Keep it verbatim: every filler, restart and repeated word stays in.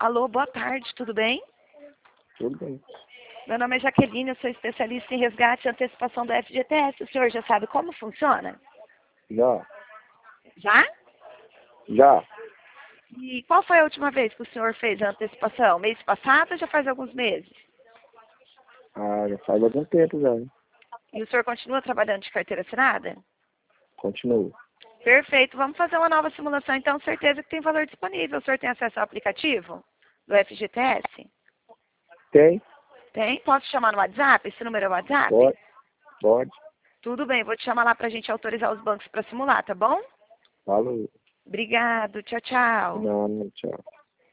Alô, boa tarde, tudo bem? Tudo bem. Meu nome é Jaqueline, eu sou especialista em resgate e antecipação do F G T S. O senhor já sabe como funciona? Já. Já? Já. E qual foi a última vez que o senhor fez a antecipação? Mês passado ou já faz alguns meses? Ah, já faz algum tempo já, hein? E o senhor continua trabalhando de carteira assinada? Continuo. Perfeito, vamos fazer uma nova simulação, então certeza que tem valor disponível. O senhor tem acesso ao aplicativo do F G T S? Tem? Tem? Posso chamar no WhatsApp? Esse número é o WhatsApp? Pode. Pode. Tudo bem, vou te chamar lá pra gente autorizar os bancos para simular, tá bom? Falou. Obrigado, tchau, tchau. Não, não, tchau.